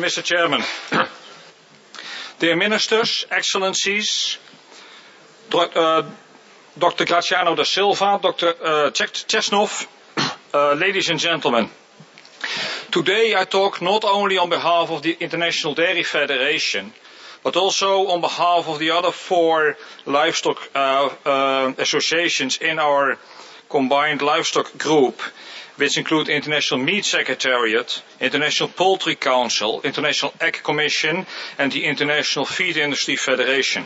Mr. Chairman. Dear Ministers, Excellencies, Dr. Graziano da Silva, Dr. Chesnov, ladies and gentlemen. Today I talk not only on behalf of the International Dairy Federation, but also on behalf of the other 4 livestock associations in our combined livestock group, which include International Meat Secretariat, International Poultry Council, International Egg Commission, and the International Feed Industry Federation.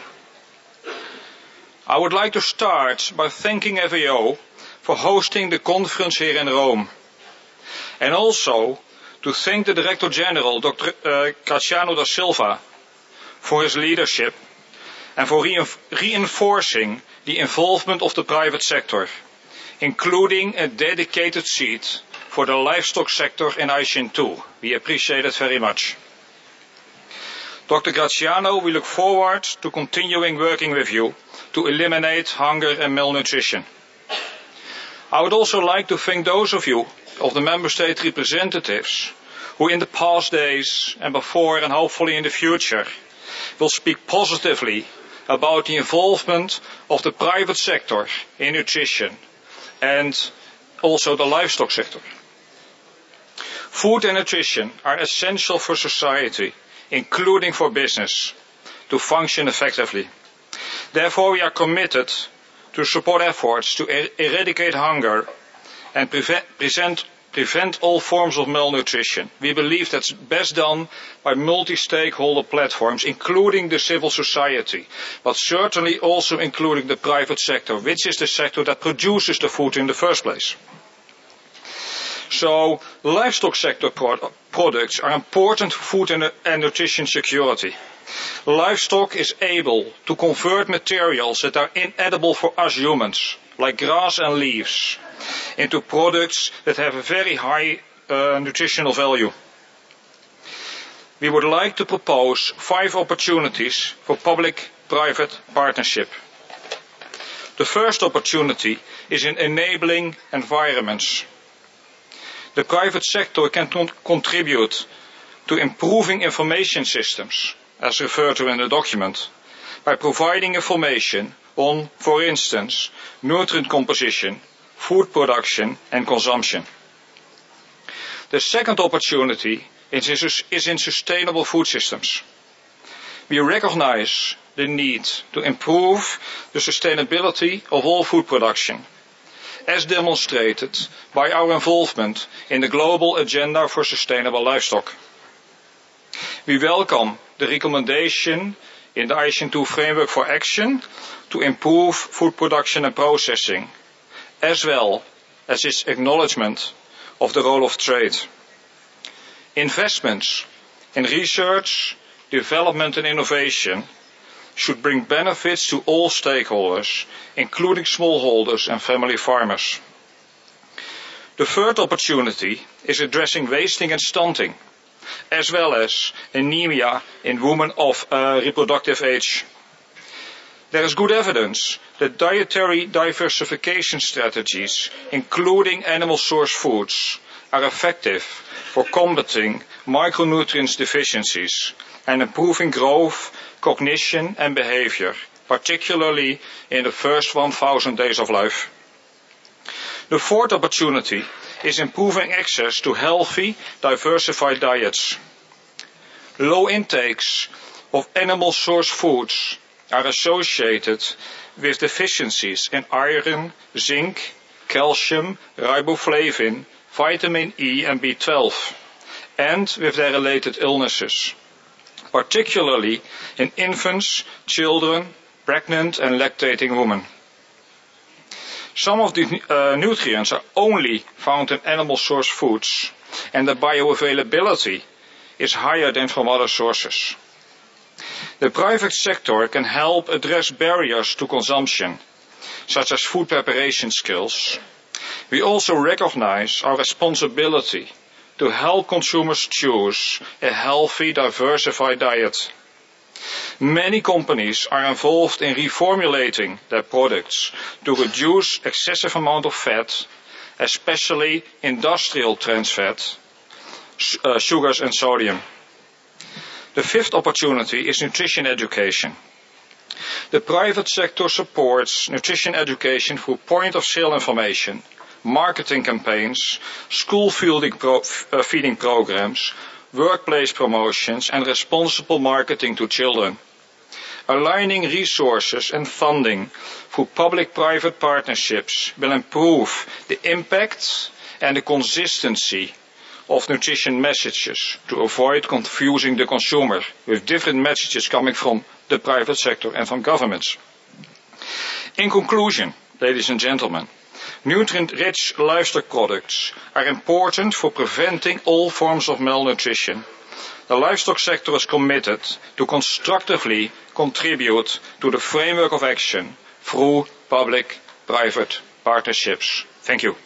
I would like to start by thanking FAO for hosting the conference here in Rome, and also to thank the Director General, Dr. Graziano da Silva, for his leadership and for reinforcing the involvement of the private sector, including a dedicated seat for the livestock sector in ISIN 2. We appreciate it very much. Dr. Graziano, we look forward to continuing working with you to eliminate hunger and malnutrition. I would also like to thank those of you, of the Member State representatives, who in the past days and before and hopefully in the future will speak positively about the involvement of the private sector in nutrition and also the livestock sector. Food and nutrition are essential for society, including for business, to function effectively. Therefore, we are committed to support efforts to eradicate hunger and prevent all forms of malnutrition. We believe that's best done by multi-stakeholder platforms, including the civil society, but certainly also including the private sector, which is the sector that produces the food in the first place. So, livestock sector products are important for food and nutrition security. Livestock is able to convert materials that are inedible for us humans, like grass and leaves, into products that have a very high nutritional value. We would like to propose 5 opportunities for public-private partnership. The first opportunity is in enabling environments. The private sector can contribute to improving information systems, as referred to in the document, by providing information on, for instance, nutrient composition, food production and consumption. The second opportunity is in sustainable food systems. We recognize the need to improve the sustainability of all food production, as demonstrated by our involvement in the Global Agenda for Sustainable Livestock. We welcome the recommendation in the ISIN 2 Framework for Action to improve food production and processing, as well as its acknowledgement of the role of trade. Investments in research, development and innovation should bring benefits to all stakeholders, including smallholders and family farmers. The third opportunity is addressing wasting and stunting, as well as anemia in women of reproductive age. There is good evidence that dietary diversification strategies, including animal source foods, are effective for combating micronutrient deficiencies and improving growth, cognition and behavior, particularly in the first 1,000 days of life. The fourth opportunity is improving access to healthy, diversified diets. Low intakes of animal source foods are associated with deficiencies in iron, zinc, calcium, riboflavin, vitamin E and B12, and with their related illnesses, particularly in infants, children, pregnant and lactating women. Some of the nutrients are only found in animal source foods, and the bioavailability is higher than from other sources. The private sector can help address barriers to consumption, such as food preparation skills. We also recognize our responsibility to help consumers choose a healthy, diversified diet. Many companies are involved in reformulating their products to reduce excessive amount of fat, especially industrial trans fat, sugars and sodium. The fifth opportunity is nutrition education. The private sector supports nutrition education through point-of-sale information, marketing campaigns, school feeding programs, workplace promotions, and responsible marketing to children. Aligning resources and funding through public-private partnerships will improve the impact and the consistency of nutrition messages to avoid confusing the consumer with different messages coming from the private sector and from governments. In conclusion, ladies and gentlemen, nutrient-rich livestock products are important for preventing all forms of malnutrition. The livestock sector is committed to constructively contribute to the framework of action through public-private partnerships. Thank you.